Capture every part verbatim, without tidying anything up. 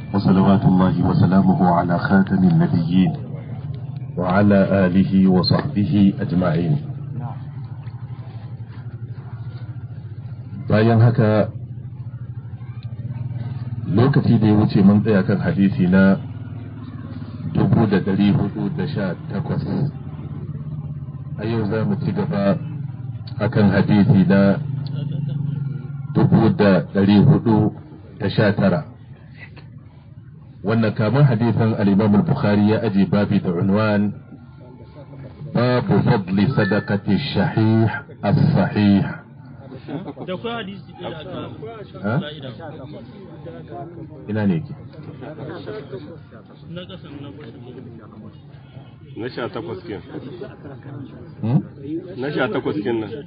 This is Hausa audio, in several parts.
وصلوات الله وسلامه على خاتم النبيين وعلى آله وصحبه أجمعين. bayan haka lokaci da ya wuce mun tsaya kan hadisi na dubu da dari hudu da sha takwas. A yau za mu ci gaba akan hadisi na dubu da dari hudu da sha tara. wannan kamar hadisin al-Imam al-Bukhari ya aje babi da unwan babu fadli sadaqati shahih as-sahih. da kuma hadisi da ha ina ne ke na kasan na na sha takwas kin hmm? na sha takwas kin nan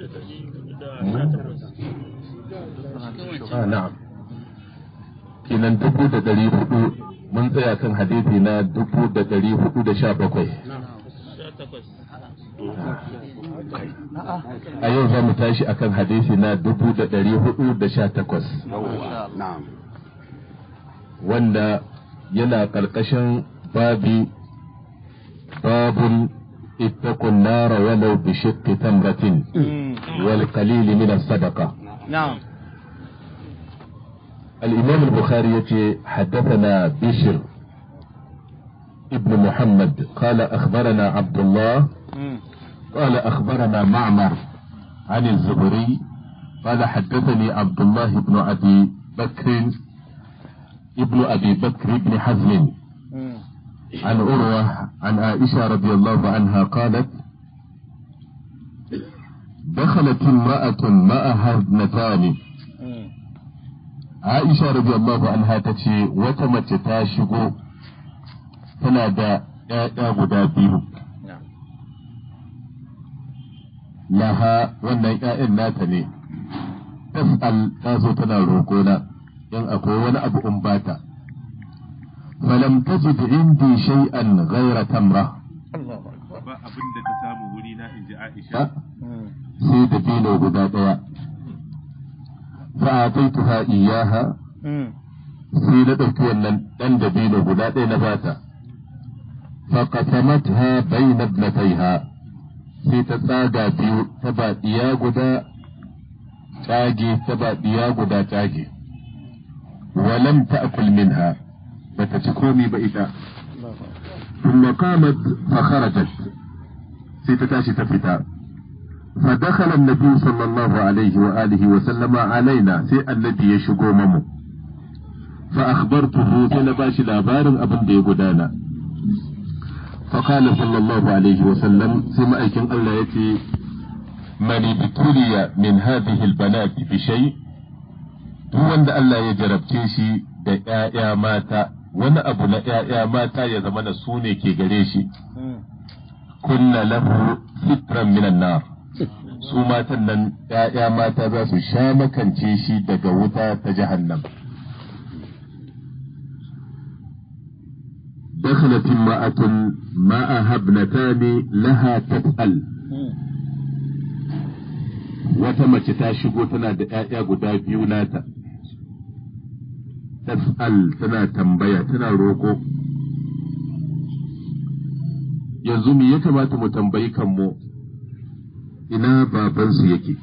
ah na'am kinan dubu da dari hudu mun tsaya kan hadisi na dubu da dari hudu da sha bakwai. A yau za mu tashi akan hadisi na dubu da dari hudu da sha takwas, wanda yana ƙarƙashin babi babun ittaqun nara walau bi shiqqi tamratin wal qalil min as-sadaqa. الإمام البخاري يتي حدثنا بشر ابن محمد قال أخبرنا عبد الله قال أخبرنا معمر عن الزهري قال حدثني عبد الله بن أبي بكر ابن أبي بكر بن حزم عن عروة عن عائشة رضي الله عنها قالت دخلت امرأة معها ابنتان. Aisha radiyallahu anha ta ce wata mace ta shigo tana da ‘ya'ya guda biyu. Laha wannan ‘ya'yan nata ne, tas'al ta zo tana roƙona in akwai wani abu in bata. Falam tajid indi shay'an ghayra tamra. ba abin da ta samu wuri na inji Aisha sai da bino guda ɗaya. فأعطيتها إياها سيلة wannan ɗan dabino guda ɗaya na bata فقسمتها بين ابنتيها sai ta tsaga biyu ta ba ɗiya guda tsage ta ba ɗiya guda tsage ولم تأكل منها bata ci komi ba ita ثم قامت فخرجت sai ta tashi ta fita فدخل النبي صلى الله عليه وآله وسلم علينا سي النبي يشغو ممو فأخبرته سنباش لابار أبن دي قدانا فقال صلى الله عليه وسلم سمع أيكن الله يتي من ابتلي من هذه البنات بشيء هو أن الله يجرب تيشي دا يا ماتا وانا أبو لا يا ماتا يزمن سوني كي قريشي كنا له سترا من النار su matan nan ‘ya'ya mata za su sha makance shi daga wuta ta jahannam. دخلت امرأة معها ابنتان لها تسأل wata mace ta shigo tana da ‘ya'ya guda biyu nata, tas'al tana tambaya tana roƙo. Yanzu me ya kamata mu tambayi kanmu? Ina babansu yake?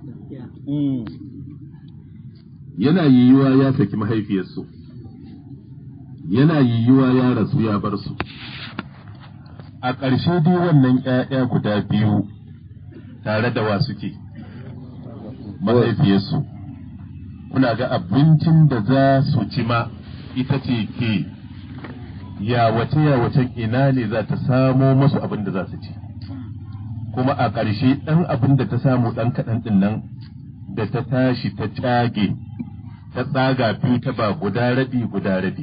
Yana yiwuwa ya saki mahaifiyarsu, yana yiwuwa ya rasu ya bar su. A ƙarshe dai wannan ‘ya'ya guda biyu tare da wa suke? Mahaifiyarsu. Kuna ga abincin da za su ci ma ita ce ke yawace yawacen ina ne za ta samo masu abin da za su ci. kuma a ƙarshe ɗan abin da ta samu ɗan kaɗan ɗin nan da ta tashi ta cage ta tsaga biyu ta ba guda rabi guda rabi.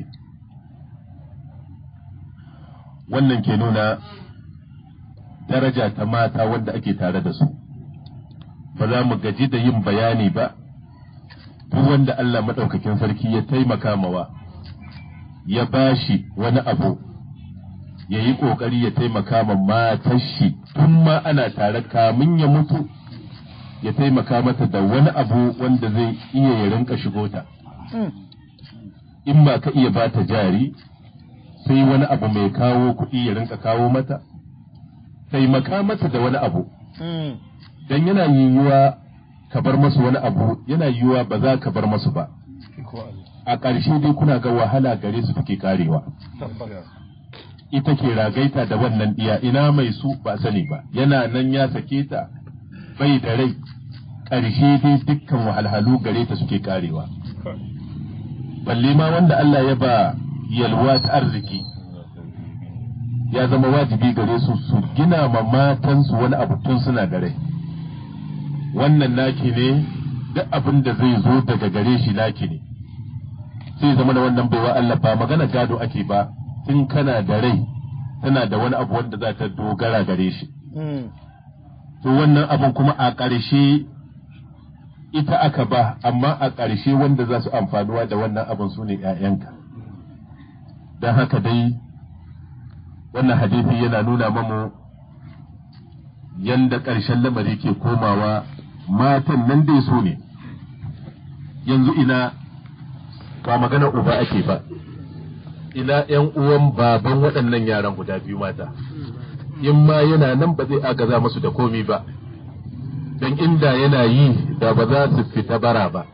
Wannan ke nuna daraja ta mata wanda ake tare da su. Ba za mu gaji da yin bayani ba, duk wanda Allah maɗaukakin sarki ya taimaka mawa, ya bashi wani abu, ya yi ƙoƙari ya taimaka ma matar shi tun ma ana tare kamin ya mutu, ya taimaka mata da wani abu wanda zai iya ya rinka shigo ta. in ma ka iya bata jari sai wani abu mai kawo kuɗi ya rinka kawo mata taimaka mata da wani abu dan yana yiwuwa ka bar masu wani abu yana yiwuwa ba za ka bar masu ba a ƙarshe dai kuna ga wahala gare su take karewa ita ke ragaita da wannan ɗiya ina mai su ba sani ba yana nan ya sake ta bai da rai ƙarshe dai dukkan wahalhalu gare ta suke karewa balle ma wanda Allah ya ba yalwa ta arziki ya zama wajibi gare su su gina ma matansu wani abu tun suna da rai wannan naki ne duk abin da zai zo daga gare shi naki ne sai zama da wannan baiwa Allah ba magana gado ake ba in kana da rai tana da wani abu wanda za ta dogara gare shi to wannan abin kuma a ƙarshe ita aka ba amma a ƙarshe wanda za su amfanuwa da wannan abin su ne ‘ya'yanka don haka dai wannan hadisi yana nuna mamu yanda ƙarshen lamari ke komawa matan nan dai su ne yanzu ina ba magana uba ake ba ina ‘yan uwan baban waɗannan yaran guda biyu mata in ma yana nan ba zai agaza masu da komi ba don inda yana yi da ba za su fita bara ba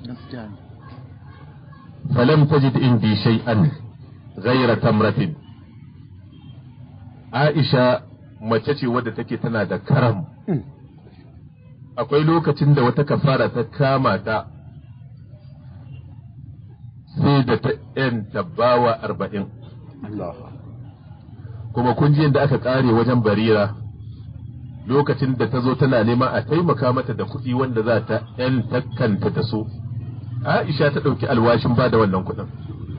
falam tajid indi shay'an ghayra tamratin Aisha mace ce wadda take tana da karam akwai lokacin da wata kafara ta kama ta sai da ta ‘yan tabbawa arba'in kuma kun ji yadda aka ƙare wajen barira lokacin da ta zo tana nema a taimaka mata da kuɗi wanda za ta ‘yan takkanta da su Aisha ta ɗauki alwashin ba da wannan kuɗin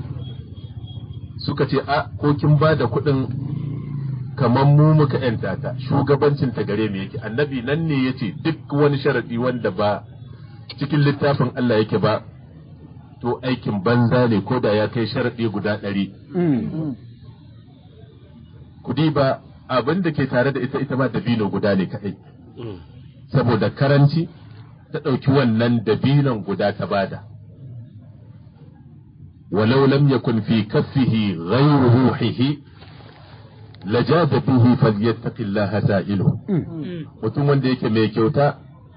suka ce a ko kin ba da kuɗin kamar mu muka ‘yanta ta shugabancin ta gare mu yake annabi nan ne ya ce duk wani sharaɗi wanda ba cikin littafin Allah yake ba to aikin banza ne ko da ya kai sharaɗi guda ɗari. Kudi ba abin da ke tare da ita ita ma dabino guda ne kaɗai. Saboda karanci ta ɗauki wannan dabinon guda ta bada. Walau lam yakun fi kaffihi ghayru ruhihi lajada bihi falyattaqillaha sa'iluhu. Mutum wanda yake mai kyauta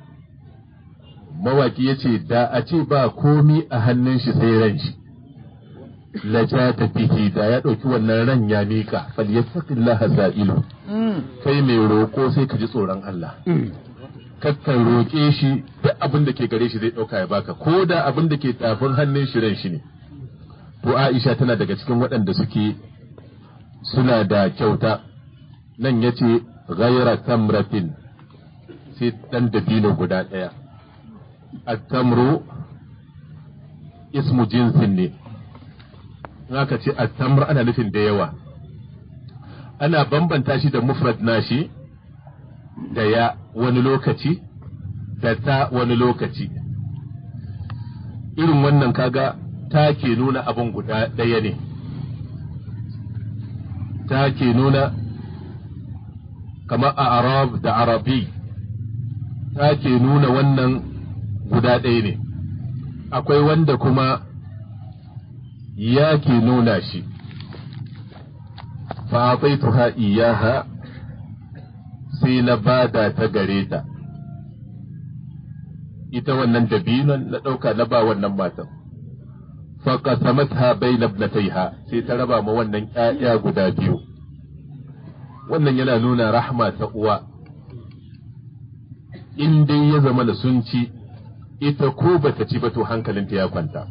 mawaki ya ce da a ce ba komi a hannun shi sai ran shi laja ta fihi da ya ɗauki wannan ran ya mika falyattaqillaha sa'ilu kai mai roƙo sai ka ji tsoron Allah kakkan roƙe shi duk abin da ke gare shi zai ɗauka ya baka ko da abin da ke tafin hannun shi ran shi ne to Aisha tana daga cikin waɗanda suke suna da kyauta nan yace ghayra tamratin sai dan dabino guda ɗaya التمر اسم جنس ne haka ce التمر ana nufin da yawa ana bambanta shi da mufrad nashi da ya wani lokaci da ta wani lokaci irin wannan kaga ta ke nuna abin guda ɗaya ne ta ke nuna kamar a arab da arabi ta ke nuna wannan guda ɗaya ne akwai wanda kuma ya ke nuna shi fa'ataituha iyaha sai na bada ta gare ta ita wannan dabinon na ɗauka na ba wannan matan faqasamatha bayna ibnatayha sai ta raba ma wannan ƴaƴa guda biyu wannan yana nuna rahma ta uwa in dai ya zama da sun ci ita ko bata ci ba to hankalinta ya kwanta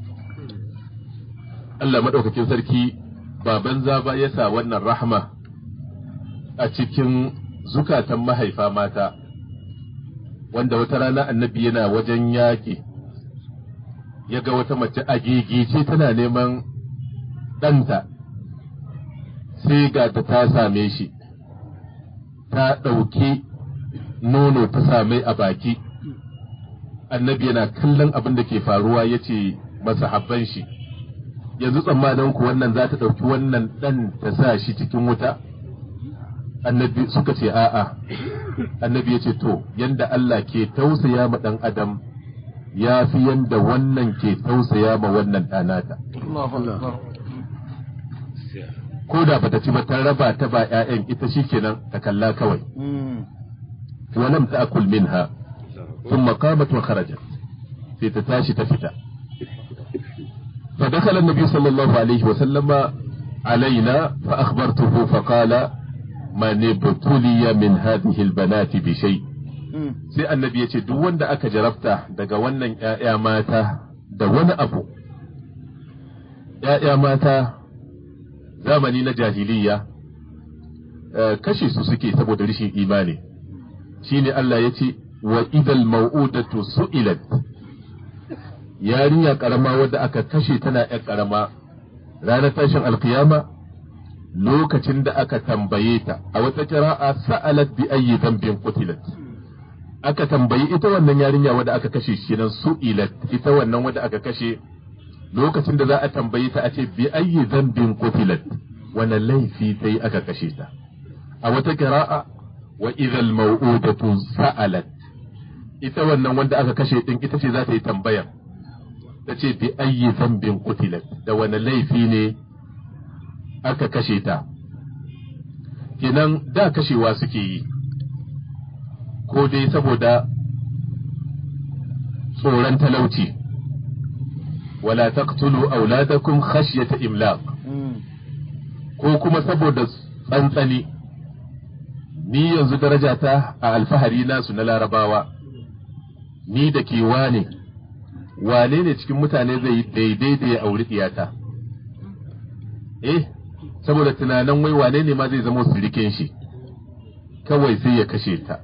Allah madaukakin sarki baban zaba ya sa wannan rahma a cikin zukatan mahaifa mata wanda wata rana annabi yana wajen yaƙi ya ga wata mace a gigice tana neman ɗanta sai ga ta ta same shi ta ɗauki nono ta same a baki annabi yana kallon abin da ke faruwa ya ce masahabban shi yanzu tsammanin ku wannan za ta ɗauki wannan ɗan ta sa shi cikin wuta annabi suka ce a'a annabi ya ce to yanda Allah ke tausaya ma ɗan adam ya fi yanda wannan ke tausaya ma wannan ɗanata. Ko da bata ci ba ta raba ta ba ‘ya'yan ita shi kenan ta kalla kawai. Walam ta akul minha, sun makamat wa kharajat sai ta tashi ta fita. فدخل النبي صلى الله عليه وسلم علينا فأخبرته فقال من ابتلي من هذه البنات بشيء sai annabi ya ce duk wanda aka jarabta daga wannan ‘ya'ya mata da wani abu, ‘ya'ya mata zamani na jahiliya kashe su suke saboda rashin imani, shine Allah ya ce wa idal mau'udatu su'ilat, yarinya karama wadda aka kashe tana ‘yar karama ranar tashin alkiyama lokacin da aka tambaye ta a wata kira'a sa'alat bi ayyi dhanbin qutilat, aka tambayi ita wannan yarinya wadda aka kashe shi nan su'ilat, ita wannan wadda aka kashe lokacin da za a tambaye ta a ce bi ayyi dhanbin qutilat, wani laifi ta yi aka kashe ta. A wata kira'a wa idhal mau'udatu sa'alat, ita wannan wanda aka kashe din ita ce za ta yi tambaya ta ce bi ayyi dhanbin qutilat, da wani laifi ne aka kashe ta. Kenan da kashewa suke yi ko dai saboda tsoron talauci, wala taqtulu auladakum khashyata imlaq, ko kuma saboda tsantsani. Ni yanzu darajata a alfahari nasu na larabawa, ni da ke wane wane ne cikin mutane zai yi daidai da ya auri ɗiyata? Eh, saboda tunanin wai wane ne ma zai zama sirikin shi, kawai sai ya kashe ta.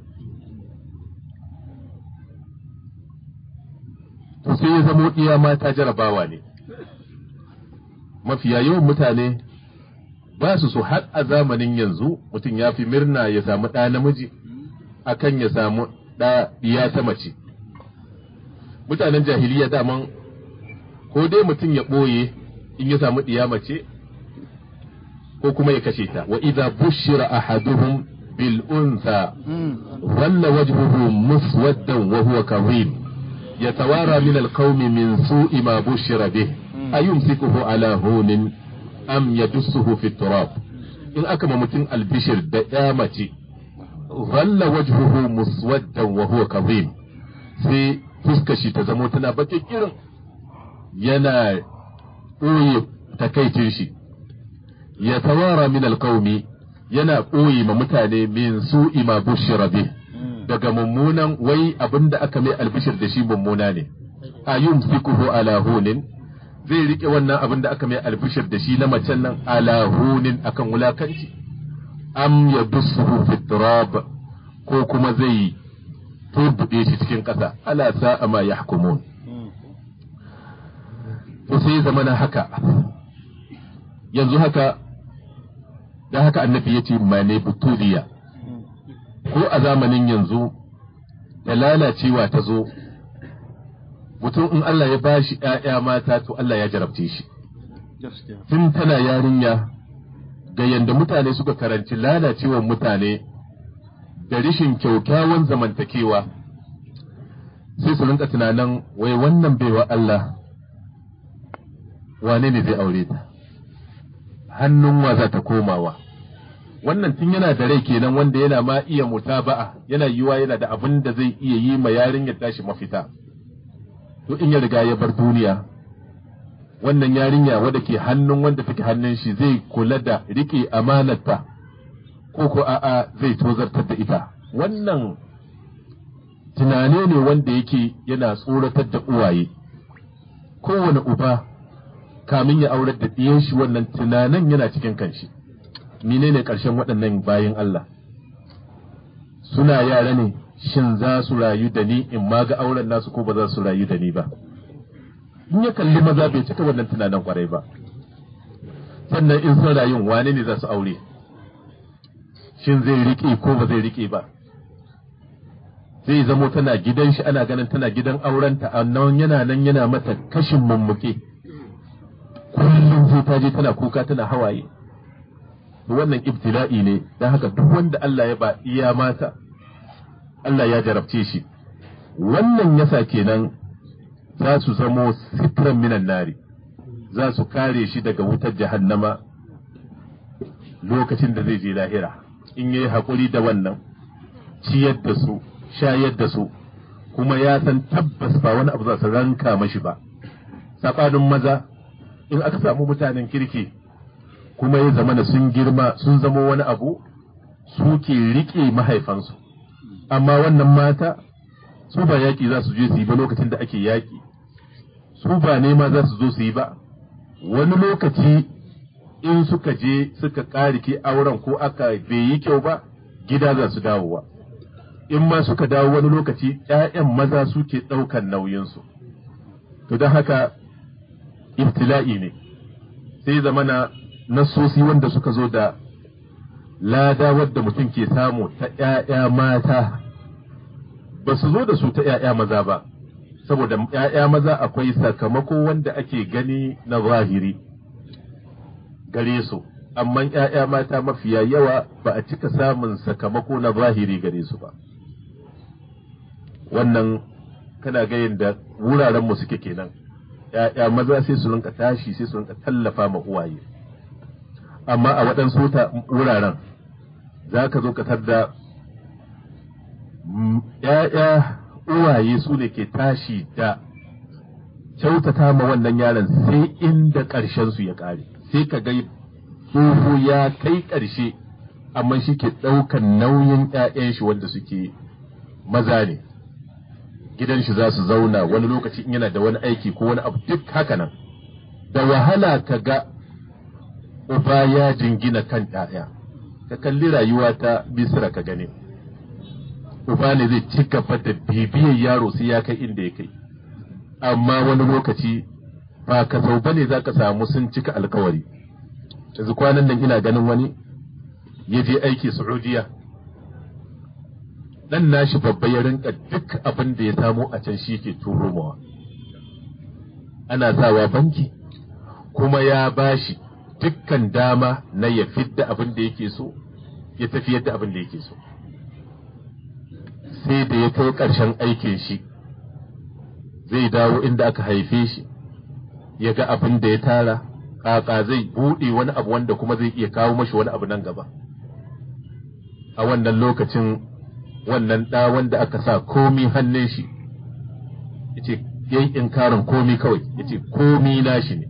To sai ya zamo iya mata jarabawa ne. Mafiya yawan mutane ba su so har a zamanin yanzu mutum ya fi murna ya samu ɗa namiji akan ya samu ɗa ɗiya ta mace. Mutanen jahiliya daman ko dai mutum ya ɓoye in ya samu ɗiya mace ko kuma ya kashe ta. Wa idza bushira ahaduhum bil untha walla wajhuhu muswaddan wa huwa kadhib yatawara min al qawmi min su'i ma bushira bih ayumsikuhu ala hunin am yadussuhu fi turab. In aka ma mutum albishir da ya mace walla wajhuhu muswaddan wa huwa kadhib, sai fuskar shi ta zamo tana bakin irin, yana ɓoye takaicin shi. Ya tawara min alƙaumi, yana ɓoye ma mutane min su'i ma bushira bih, daga mummunan wai abinda aka mai albishir da shi mummuna ne. Ayumsikuhu ala hunin, zai rike wannan abin da aka mai albishir da shi na macen nan ala hunin akan wulakanci, am yadussuhu fi turab, ko kuma zai turbuɗe shi cikin ƙasa. Ala sa'a ma yahkumun. To sai zamana haka yanzu haka da haka annabi ya ce mane butuliya, ko a zamanin yanzu da lalacewa ta zo, mutum in Allah ya bashi ‘ya'ya mata to Allah ya jarabce shi. Tun tana yarinya ga yanda mutane suka karanci lalacewar mutane da rishin kyaukyawan zamantakewa, sai su rinka tunanin wai wannan baiwa Allah wane ne zai aure ta, hannun wa za ta komawa. Wannan tun yana da rai kenan, wanda yana ma iya mutaba'a, yana yiwa yana da abin da zai iya yi ma yarinyar tashi mafita. To in ya riga ya bar duniya, wannan yarinya wadda ke hannun wanda take hannun shi zai kula da rike amanarta ko ko a'a zai tozartar da ita. Wannan tunane ne wanda yake yana tsoratar da uwaye. Kowane uba kamin ya aurar da ɗiyan shi, wannan tunanin yana cikin kanshi. Menene ƙarshen waɗannan bayin Allah? Suna yara ne, shin za su rayu da ni in ma ga auren nasu ko ba za su rayu da ni ba? In ya kalli maza bai cika wannan tunanin kwarai ba. Sannan in sun rayun wane ne za su aure? Shin zai riƙe ko ba zai riƙe ba? Zai zamo tana gidan shi, ana ganin tana gidan aurenta, annan yana nan yana mata kashin mummuke. Kullum sai ta je tana kuka tana hawaye. Wannan ibtila'i ne, don haka duk wanda Allah ya ba iya mata, Allah ya jarabce shi. Wannan yasa kenan za su zamo sitran minan nari, za su kare shi daga wutar jahannama lokacin da zai je lahira. In yayi haƙuri da wannan, ciyar da su, shayar da su, kuma ya san tabbas ba wani abu za su ranka mashi ba. Saɓanin maza, in aka samu mutanen kirki kuma ya zamana sun girma sun zama wani abu, su ke riƙe mahaifansu. Amma wannan mata su ba yaƙi za su je su yi ba lokacin da ake yaƙi, su ba nema za su zo su yi ba. Wani lokaci in suka je suka ƙarike auren ko aka bai yi kyau ba, gida za su dawowa. In ma suka dawo wani lokaci ‘ya'yan maza suke ɗaukan nauyinsu. To don haka ibtila'i ne, sai zamana nasosi wanda suka zo da lada wadda mutum ke samu ta ‘ya'ya mata ba su zo da su ta ‘ya'ya maza ba, saboda ‘ya'ya maza akwai sakamako wanda ake gani na zahiri gare su, amma ‘ya'ya mata mafiya yawa ba a cika samun sakamako na zahiri gare su ba. Wannan kana ga yadda wurarenmu suke kenan, ‘ya'ya maza sai su rinka tashi sai su rinka tallafa ma uwaye, amma a waɗansu wuraren za ka zo ka da ‘ya'ya uwaye su ne ke tashi da kyautata ma wannan yaron sai inda ƙarshen su ya ƙare, sai ka ga tsoho ya kai ƙarshe amma shi ke ɗaukan nauyin ‘ya'yan shi wanda suke maza ne, gidan shi za su zauna wani lokaci in yana da wani aiki ko wani abu duk haka nan. Da wahala ka ga uba ya jingina kan ‘ya'ya, ka kalli rayuwa ta Misra ka gani. Uba ne zai ci gaba da bibiyar yaro sai ya kai inda ya kai, amma wani lokaci ba ka sau bane za ka samu sun cika alkawari. Yanzu kwanan nan ina ganin wani ya je aiki Saudiya, dan nashi babba ya rinka duk abin da ya samo a can shi ke turo mawa, ana sawa banki, kuma ya bashi dukkan dama na ya fidda abin da yake so, ya tafi yadda abin da yake so. Sai da ya kai ƙarshen aikin shi zai dawo inda aka haife shi, ya ga abin da ya tara, ƙaƙa zai buɗe wani abu wanda kuma zai iya kawo mashi wani abu nan gaba. A wannan lokacin wannan ɗa wanda aka sa komi hannun shi ya ce ya yi inkarin komi kawai, ya ce komi nashi ne.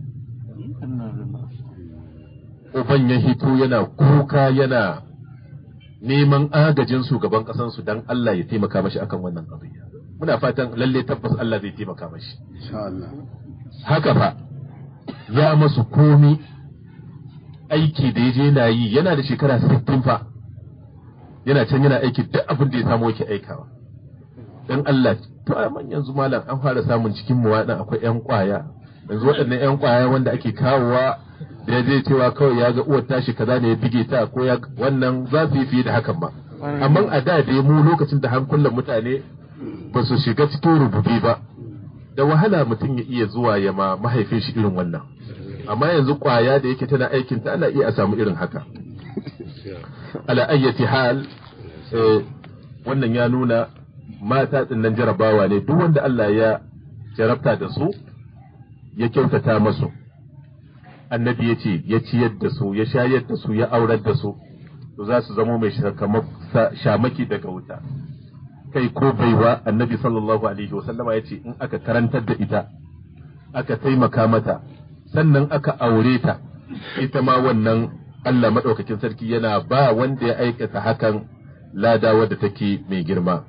Uban ya hito yana kuka yana neman agajin shugaban ƙasansu don Allah ya taimaka mashi akan wannan ƙabiya. Muna fatan lalle tabbas Allah zai taimaka mashi. Haka fa ya masu komi aiki da ya je yana yi, yana da shekara sittin fa, yana can yana aiki duk abin da ya samu yake aikawa. Dan Allah, to a yanzu malam an fara samun cikin mu waɗannan akwai ƴan ƙwaya, yanzu waɗannan ƴan ƙwaya wanda ake kawowa da ya zai cewa kawai ya ga uwar tashi kaza ne ya bige ta ko ya wannan za su yi fiye da hakan ba. Amma a da da mu lokacin da hankulan mutane ba su shiga cikin rububi ba, da wahala mutum ya iya zuwa ya ma mahaifin shi irin wannan. Amma yanzu ƙwaya da yake tana aikin ta ana iya a samu irin haka. Ala ayyati hal, wannan ya nuna mata ɗinnan jarabawa ne, duk wanda Allah ya jarabta da su ya kyautata masu. Annabi ya ce ya ciyar da su, ya shayar da su, ya aurar da su, to za su zamo mai shamaki daga wuta. Kai ko baiwa, annabi sallallahu alaihi wasallama ya ce in aka karantar da ita, aka taimaka mata, sannan aka aure ta, ita ma wannan Allah maɗaukakin sarki yana ba wanda ya aikata hakan lada wadda take mai girma.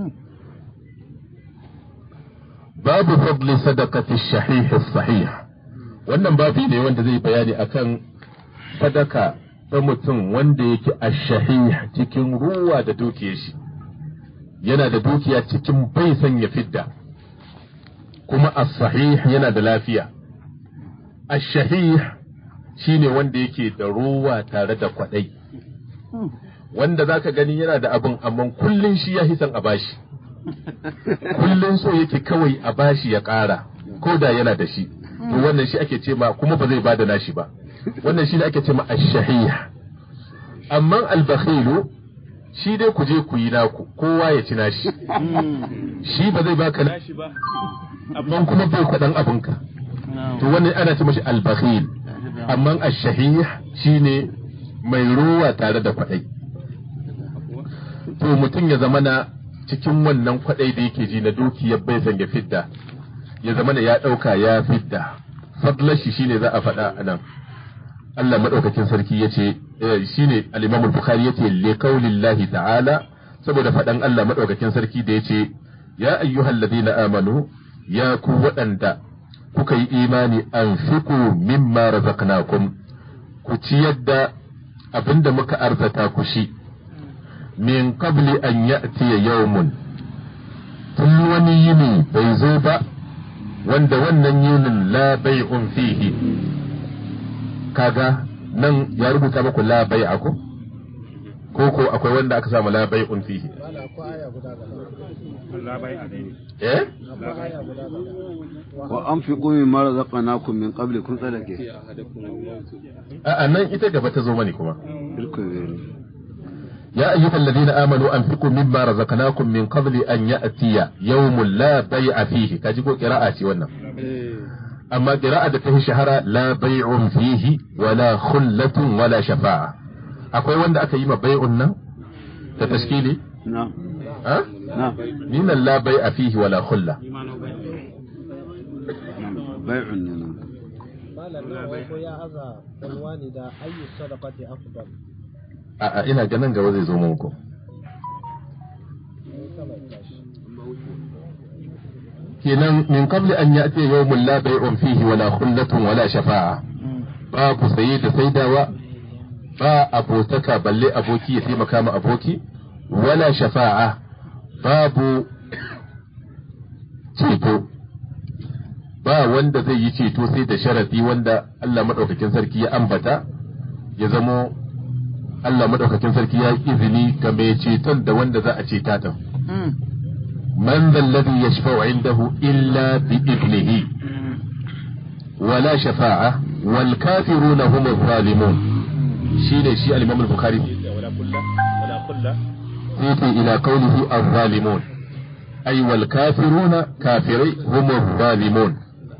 Babu fadli sadaqati shahih sahih. Wannan babi ne wanda zai bayani akan sadaka ta mutum wanda yake ash-shahih, cikin ruwa da dukiyar shi. Yana da dukiya cikin bai san ya fidda, kuma as-sahih yana da lafiya. Ash-shahih shine wanda yake da ruwa tare da kwadai, wanda zaka gani yana da abin amma kullun shi ya hisan a bashi, kullun so yake kawai a bashi ya ƙara ko da yana da shi. To wannan shi ake ce ma, kuma ba zai bada nashi ba, wannan shi ne ake ce ma ash-shahih. Amma al-bakhilu shi dai ku je ku yi naku, kowa ya ci nashi, shi ba zai baka nashi ba, amma kuma bai kwaɗan abinka to wannan ana ce mashi albakhil amma ash-shahih shine mai ruwa tare da kwaɗai to mutum ya zamana cikin wannan kwaɗai da yake ji na dukiyar bai san ya fidda ya zamana ya ɗauka ya fidda fadlar shi shine za a faɗa a nan Allah madaukakin sarki yace shine al-Imam al-Bukhari yace li qaulillahi ta'ala saboda faɗan Allah madaukakin sarki da yace ya ayyuhalladhina amanu ya ku waɗanda kuka yi imani anfiqu mimma razaqnakum ku ciyar da abinda muka arzata ku shi min qabli an ya'tiya yawmun tun wani yini bai zo ba wanda wannan yinin la bai'un fihi kaga nan ya rubuta muku la bai'a ko ko ko akwai wanda aka samu la bai'un fihi eh wa anfiqu mimma razaqnakum min qabli kun tsalake a nan ita gaba ta zo mani kuma يا أيها الذين آمنوا أنفقوا مما رزقناكم من قبل أن يأتي يوم لا بيع فيه كاجيكو قراءة ونا أما قراءة فيه شهر لا بيع فيه ولا خلة ولا شفاعة أقول وانا أكيما بيعنا تتشكيلي نعم ها نعم من لا بيع فيه ولا خلة بيع نعم قال الله يا أذى عنواني دا أي الصدقة أفضل a'a ina ganin gaba zai zo muku kenan min qabli an ya'ti yawmun la bay'un fihi wala khullatun wala shafa'a babu saye da saidawa ba abotaka balle aboki ya taimaka ma aboki wala shafa'a babu ceto ba wanda zai yi ceto sai da sharadi wanda Allah madaukakin sarki ya ambata ya zamo Allah madaukakin sarki ya yi izini ga mai ceton da wanda za a ceta ta. Man zalladhi yashfa'u indahu illa bi idnihi wala shafa'a wal kafiruna hum adh-dhalimun shine shi al-Imam al-Bukhari wala kulla wala kulla sai ila qawlihi adh-dhalimun ay wal kafiruna kafirai hum adh-dhalimun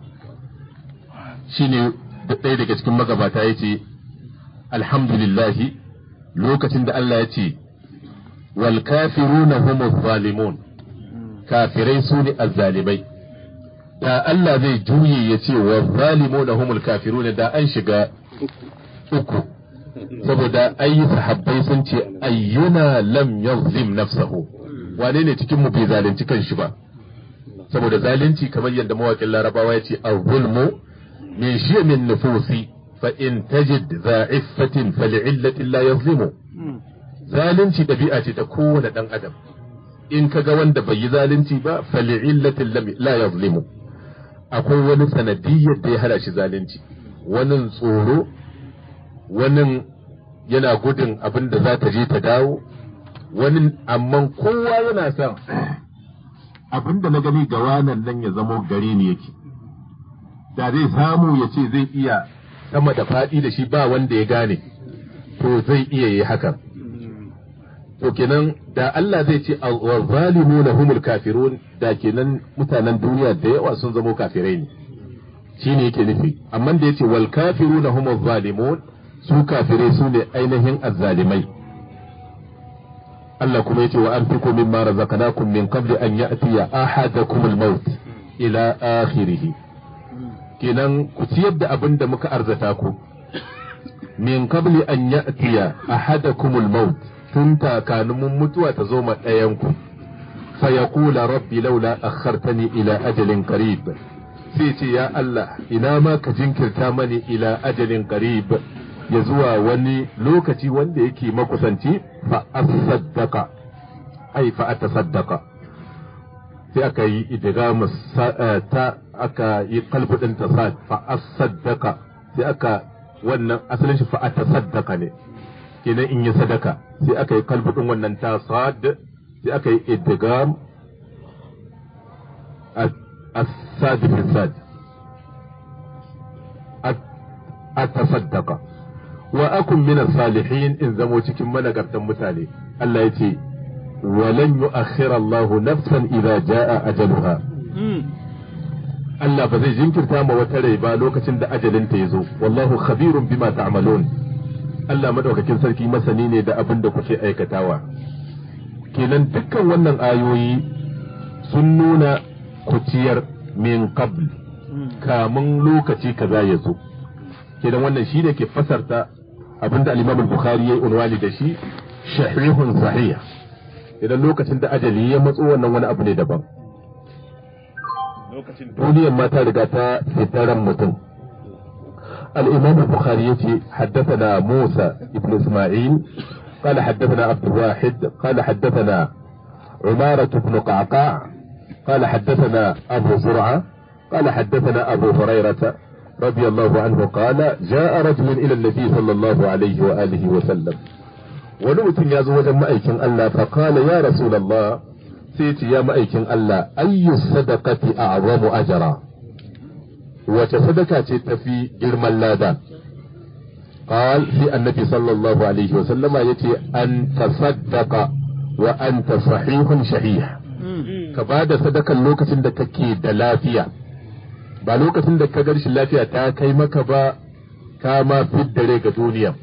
shine da ɗaya daga cikin magabata yace alhamdulillahi lokacin da Allah ya ce wal kafiruna humuz zalimun kafirai su ne azzalimai da Allah zai juye ya ce wa zalimuna humul kafiruna da an shiga uku saboda ayi sahabbai sun ce ayyuna lam yazlim nafsahu wane ne cikin mu bai zalunci kanshi ba saboda zalunci kamar yadda mawaƙin larabawa ya ce az-zulmu min shi'min nufusi فإن تجد ذا عفة فلعلة لا يظلم zalunci ɗabi'a ce ta kowane ɗan adam in ka ga wanda bai yi zalunci ba fali'illatin la yazlimu akwai wani sanadiyyar da ya hana shi zalunci wani tsoro wani yana gudun abin da za ta je ta dawo wani amma kowa yana son abin da na gani ga wanan nan ya zamo gare ni yake da zai samu ya ce zai iya sama da faɗi da shi ba wanda ya gane to zai iya yi hakan to kenan da Allah zai ce wa zalimuna humul kafirun da kenan mutanen duniya da yawa sun zamo kafirai ne shine yake nufi amma da yace wal kafiruna humuz zalimun su kafirai su ne ainihin azzalimai Allah kuma yace wa anfiqu mimma razaqnakum min qabli an ya'tiya ahadakumul maut ila akhirih kenan ku ciyar da abin da muka arzata ku min qabli an ya'tiya ahadakumul maut tun takanumun mutuwa ta zo ma ɗayan ku fa yaqula rabbi laula akhartani ila ajalin qarib sai ce ya Allah ina ma ka jinkirta mani ila ajalin qarib ya zuwa wani lokaci wanda yake makusanci fa asaddaqa ai fa atasaddaqa sai aka yi idgamu ta aka yi kalbudin ta sad fa asaddaqa sai aka wannan asalin shi fa atasaddaqa ne kenan in yi sadaka sai aka yi kalbudin wannan ta sad sai aka yi idgam as-sad fi sad atasaddaqa wa akun min as-salihin in zamo cikin managartan mutane Allah yace walan yu'akhkhira Allahu nafsan idza jaa ajaluha Allah ba zai jinkirta ma wata rai ba lokacin da ajalinta ya zo wallahu khabirun bima ta'malun Allah madaukakin sarki masani ne da abin da kuke aikatawa kenan dukkan wannan ayoyi sun nuna kuciyar min qabl kamun lokaci kaza ya zo kenan wannan shi ne ke fasarta abinda al-Imam al-Bukhari yayi unwani da shi shahihun sahih idan lokacin da ajali ya matso wannan wani abu ne daban duniyar ma ta riga ta fitaran mutum الإمام البخاري حدثنا موسى بن إسماعيل قال حدثنا عبد الواحد قال حدثنا عمارة بن قعقاع قال حدثنا أبو زرعة قال حدثنا أبو هريرة رضي الله عنه قال جاء رجل إلى النبي صلى الله عليه وآله وسلم ونوت يزوج مأيكن الله فقال يا رسول الله سيتي يا مأيكن الله أي الصدقة أعظم أجرا وتصدقة تفي جرم اللادا قال في النبي صلى الله عليه وسلم يتي أن تصدق وأنت صحيح شحيح كبعد صدقة لوكة دككي دلافية ba lokacin da ka garshi lafiya ta kai maka ba ka ma fiddare ga duniya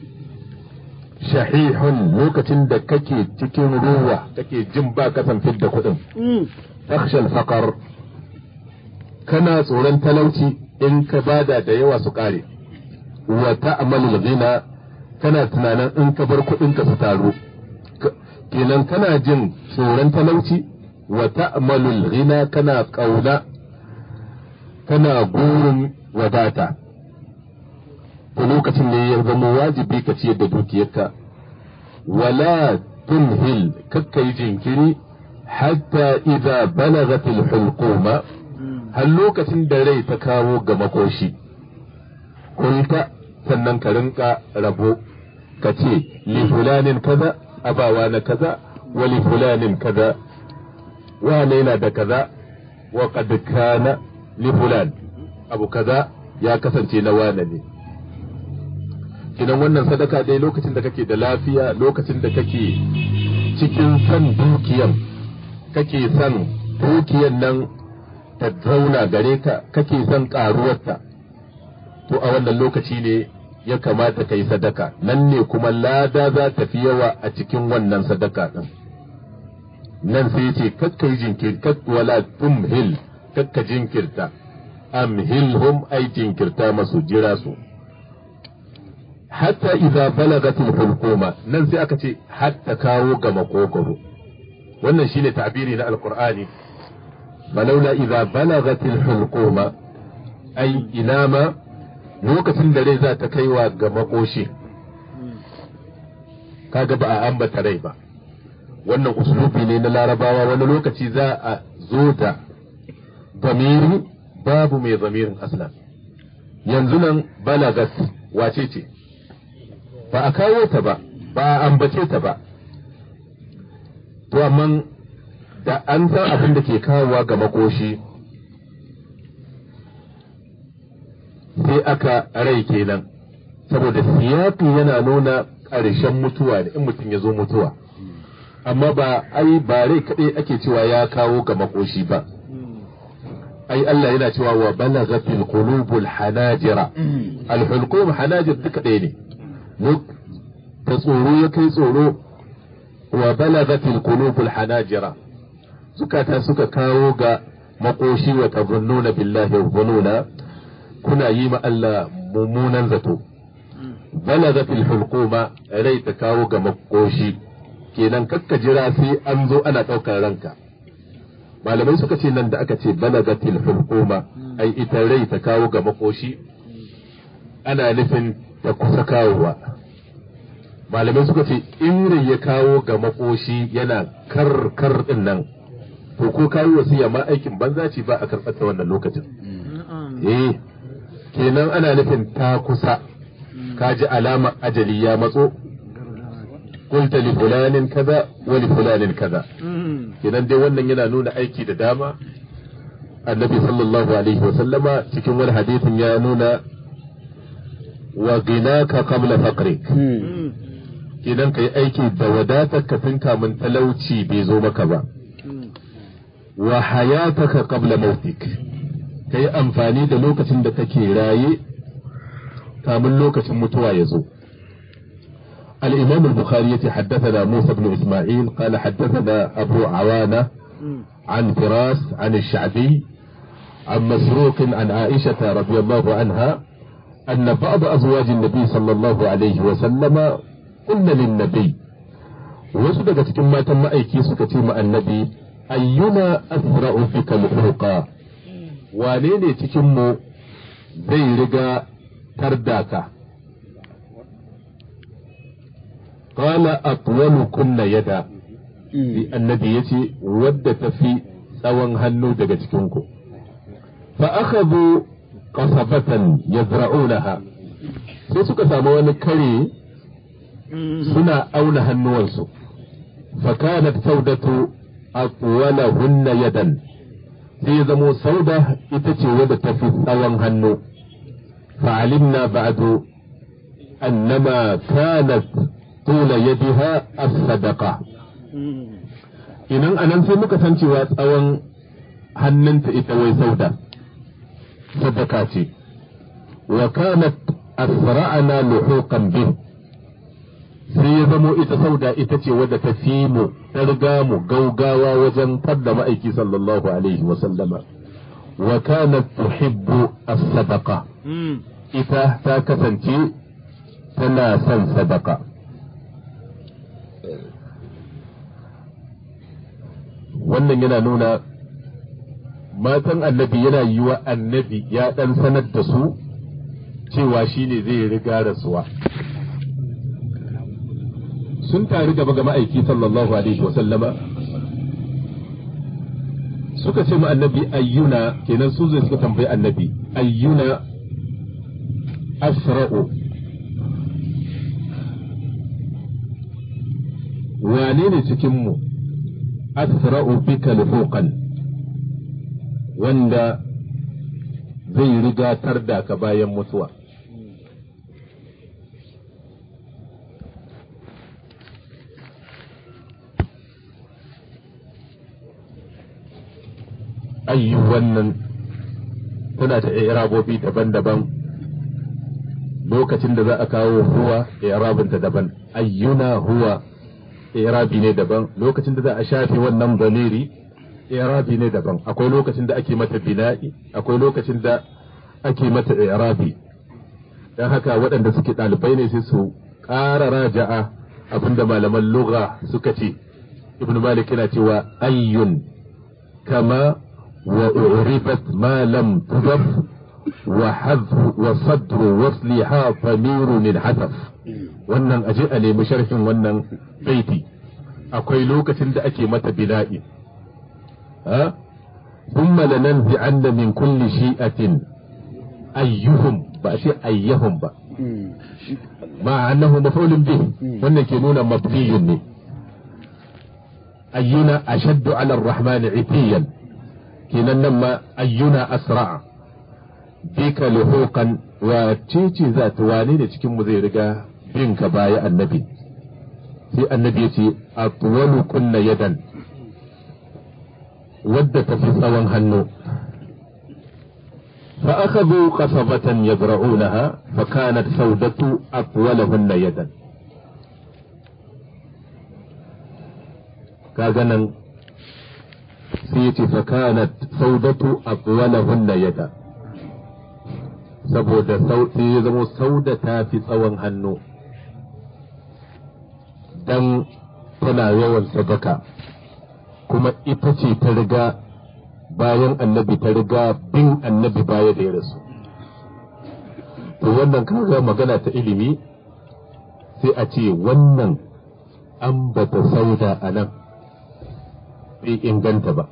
shahihun lokacin da kake cikin ruwa kake jin ba kasan fidda kuɗin takhshal faqar kana tsoron talauci in ka bada da yawa su kare wa ta'malul ghina kana tunanin in ka bar kuɗin ka su taru kenan kana jin tsoron talauci wa ta'malul ghina kana kauna kana gurin wadata ko lokacin ne ya zama wajibi ka ciyar da dukiyarka wala tunhil kakka yi jinkiri hatta idza balagat al-hulquma har lokacin da rai ta kawo ga makoshi kulka sannan ka rinka rabo ka ce li fulanin kaza abawa na kaza wa li fulanin kaza wane yana da kaza wa qad kana li fulan abu kaza ya kasance na wane ne kidan wannan sadaka dai lokacin da kake da lafiya lokacin da kake cikin san dukiyan kake san dukiyan nan ta zauna gare ka kake son karuwarta to a wannan lokaci ne ya kamata ka yi sadaka nan ne kuma lada za ta fi yawa a cikin wannan sadaka din nan sai ce kakka yi jinkir kak wala tumhil kakka jinkirta amhilhum ay jinkirta masu jira su hatta idza balagatil hulquma nan sai aka ce hatta kawo ga makogoro wannan shine ta'biri na alqur'ani falaula idza balagatil hulquma ay inama lokacin da rai za ta kaiwa ga makoshi kaga ba a ambata rai ba wannan uslubi ne na larabawa wani lokaci za a zo da zamiri babu mai zamirin aslan yanzu nan balagat wace ce ba a kawo ta ba ba a ambace ta ba to amma da an san abin da ke kawowa ga makoshi sai aka rai kenan saboda siyaki yana nuna ƙarshen mutuwa da in mutum ya zo mutuwa amma ba ai ba rai kaɗai ake cewa ya kawo ga makoshi ba ai Allah yana cewa wa balagatil qulubul hanajira al hulqum hanajir duka ɗaya ne ta tsoro ya kai tsoro wa balagatil qulubul hanajira zukata suka kawo ga makoshi wa tazunnuna billahi dhununa kuna yi ma Allah mummunan zato balagatil hulquma rai ta kawo ga makoshi kenan kakka jira sai an zo ana ɗaukar ranka malamai suka ce nan da aka ce balagatil hulquma ai ita rai ta kawo ga makoshi ana nufin ta kusa kawowa malamai suka ce in rai ya kawo ga makoshi yana kar kar din nan to ko kawo wasiya ma aikin banza ce ba a karɓar ta wannan lokacin eh kenan ana nufin ta kusa kaji alama ajali ya matso قلت لفلان كذا ولفلان كذا kenan dai wannan yana nuna aiki da dama annabi sallallahu alaihi wa sallama cikin wani hadisin ya nuna wa ginaka qabla faqrik kenan kai aiki da wadatar ka tun kamun talauci bai zo maka ba wa hayataka qabla mautik ka yi amfani da lokacin da kake raye kamun lokacin mutuwa ya zo. الإمام البخاري حدثنا موسى بن إسماعيل قال حدثنا أبو عوانة عن فراس عن الشعبي عن مسروق عن عائشة رضي الله عنها أن بعض أزواج النبي صلى الله عليه وسلم قلنا للنبي وصدقت كما تم أيكي سكتيم النبي أينا أسرع بك الحرقا وانيني تكم زي رقا ترداكا قال أطول كن يدا النبي يتي ودت في سوان هنو دقتكنكو فأخذوا قصبة يزرعونها sai suka samu wani kare suna auna hannuwansu fakanat saudatu aqwalahunna yadan sai zamo sauda ita ce wadda ta fi tsawon hannu fa'alimna ba'du annama kanat tula yadiha as-sadaqa idan anan sai muka san cewa tsawon hannunta ita wai sauda sadaka ce wa kanat asra'ana luhuqan bih sai ya zamo ita sauda ita ce wadda ta fi mu ta riga mu gaugawa wajen fadda ma'aiki sallallahu alaihi wa sallama wa kanat tuhibbu as-sadaqa ita ta kasance tana son sadaka wannan yana nuna matan annabi yana yi wa annabi ya dan sanar da su cewa shi ne zai riga rasuwa sun tare gaba ga ma'aiki sallallahu alaihi wa sallama suka ce ma annabi ayyuna kenan su zai suka tambayi annabi ayyuna asra'u wane ne cikin mu asra'u bika lufuqan wanda zai rigatar da ka bayan mutuwa ayyu wannan tana ta irabobi daban-daban lokacin da za a kawo huwa irabinta daban ayyuna huwa irabi ne daban lokacin da za a shafe wannan daliri irabi ne daban akwai lokacin da ake mata bina'i akwai lokacin da ake mata irabi dan haka waɗanda suke ɗalibai ne sai su ƙara raja'a abinda malaman lugha suka ce ibn malik yana cewa ayyun kama wa uribat ma lam tudaf wa hadf wa sadr wasliha famirun hadaf wannan aje a nemi sharhin wannan baiti akwai lokacin da ake mata bina'i ha thumma lananzi'anna min kulli shi'atin ayyuhum ba shi ayyuhum ba ma annahu maf'ulun bih wannan ke nuna mabniyun ne ayyuna ashaddu 'ala ar-rahman 'itiyan kenan nan ma ayyuna asra' bika luhuqan wa cici za ta wane da cikin mu zai riga bin ka baya annabi sai annabi ya ce atwalu kunna yadan wadda ta fi tsawon hannu fa akhadhu qasabatan yazra'unaha fa kanat saudatu atwalahunna yadan kaga nan sai ya ce fa kanat saudatu atwalahunna yadan saboda sai ya zama sauda ta fi tsawon hannu dan tana yawan sadaka kuma ita ce ta riga bayan annabi ta riga bin annabi baya da ya rasu to wannan kaga magana ta ilimi sai a ce wannan an bata sauda a nan bai inganta ba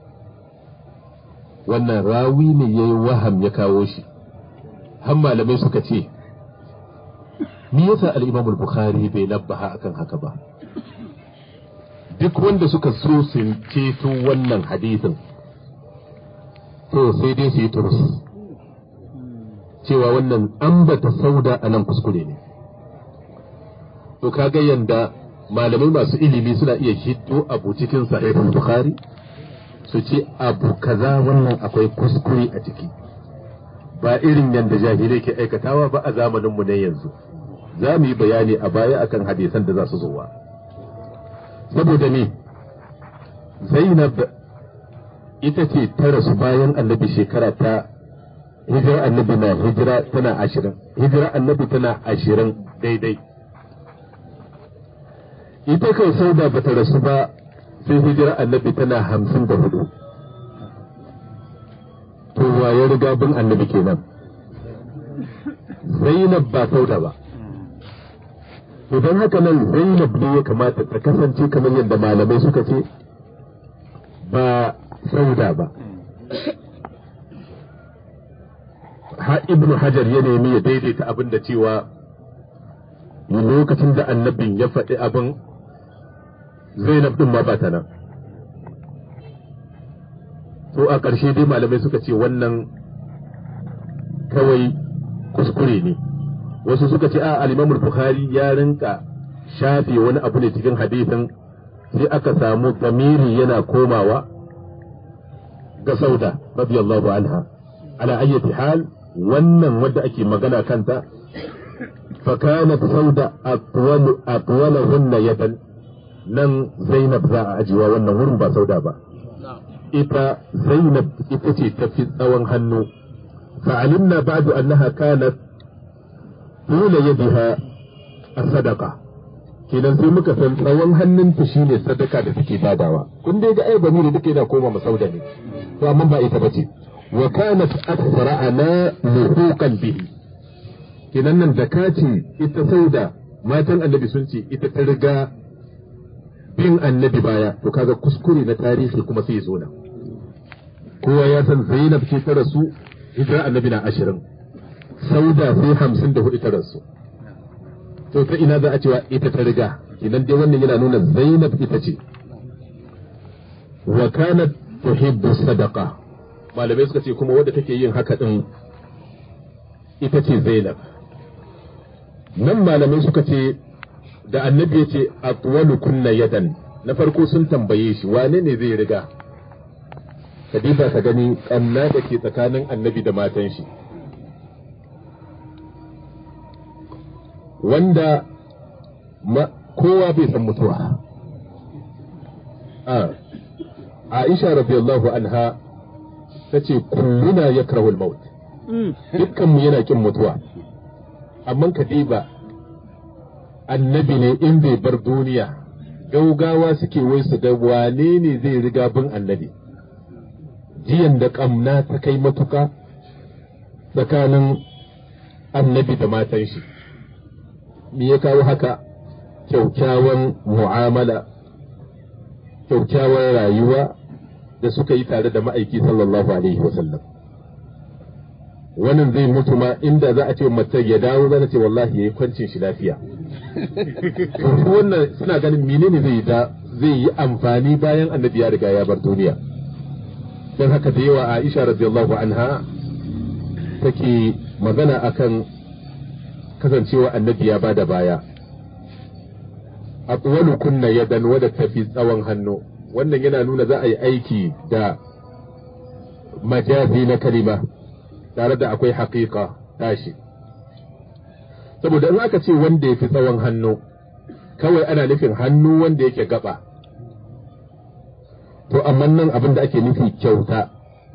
wannan rawi ne ya yi waham ya kawo shi har malamai suka ce me yasa al-Imam al-Bukhari bai nabbaha akan haka ba duk wanda suka so su ceto wannan hadisin to sai dai su yi turus cewa wannan ambata sauda a nan kuskure ne to kaga yanda malamai masu ilimi suna iya hiddo abu cikin sahihul Bukhari su ce abu kaza wannan akwai kuskure a ciki ba irin yadda jahilai ke aikatawa ba a zamaninmu na yanzu. Za mu yi bayani a baya akan hadisan da za su zuwa. Saboda ne Zainab ita ce ta rasu bayan annabi shekara ta hijira annabi na hijira tana ashirin hijira annabi tana ashirin daidai. Ita kai Sauda bata rasu ba sai hijira annabi tana hamsin da hudu. To wa ya riga bin annabi kenan? Zainab ba Sauda ba. To don haka nan Zainab ne ya kamata ta kasance kamar yadda malamai suka ce ba Sauda ba. Ha Ibn Hajar ya nemi ya daidaita abin da cewa lokacin da annabin ya faɗi abin Zainab din ma ba ta nan. To a ƙarshe dai malamai suka ce wannan kawai kuskure ne. Wasu suka ce a al-Imam Bukhari ya rinka shafe wani abu ne cikin hadisin sai aka samu zamiri yana komawa ga Sauda radiyallahu anha. Ala ayyati hal wannan wadda ake magana kanta fa kanat Sauda atwalu atwalahunna yadan. Nan Zainab za a ajiwa wannan wurin ba Sauda ba. Ita Zainab ita ce tafi tsawon hannu. Fa'alimna ba'du annaha kanat tula yadiha as-sadaqa. Kenan sai muka san tsawon hannunta shine sadaka da take badawa. Kun dai ga ai bani da duke da koma ma Sauda ne. To amma ba ita bace. Wa kanat asra'ana luhuqan bihi. Kenan nan da kace ita Sauda matan Annabi sun ce ita ta riga bin annabi baya, to kaga kuskure na tarihi kuma sai zo nan. Kowa ya san Zainab ce ta rasu hijira annabi na ashirin, Sauda sai hamsin da hudu ta rasu. To ta ina za a cewa ita ta riga? Idan dai wannan yana nuna Zainab ita ce. Wa kanat tuhibbu sadaqa. Malamai suka ce kuma wadda take yin haka din ita ce Zainab. Nan malamai suka ce da annabi ya ce atwalu kunna yadan, na farko sun tambaye shi wane ne zai riga. Kadiba ka gani kanna da ke tsakanin annabi da matan shi, wanda kowa bai san mutuwa. a Aisha radiyallahu anha ta ce kulluna yakrahu al-maut, dukkan mu yana kin mutuwa, amma kadiba annabi ne in bai bar duniya gaugawa suke wai su ga wane ne zai riga bin annabi. Jiyan da kamna ta kai matuka tsakanin annabi da matan shi, me ya kawo haka? Kyaukyawan mu'amala, kyaukyawan rayuwa da suka yi tare da ma'aiki sallallahu alaihi wasallam. Wannan zai mutu ma inda za a ce mace ya dawo zana ce wallahi yayi kwancin shi lafiya. To wannan suna ganin menene zai da zai yi amfani bayan annabi ya riga ya bar duniya. Dan haka da yawa Aisha radiyallahu anha take magana akan kasancewa annabi ya bada baya. Aqwalu kunna yadan wadda tafi tsawon hannu. Wannan yana nuna za a yi aiki da majazi na kalima tare da akwai haƙiƙa tashi. Saboda in aka ce wanda ya fi tsawon hannu, kawai ana nufin hannu wanda yake gaba. To amma nan abin da ake nufi kyauta.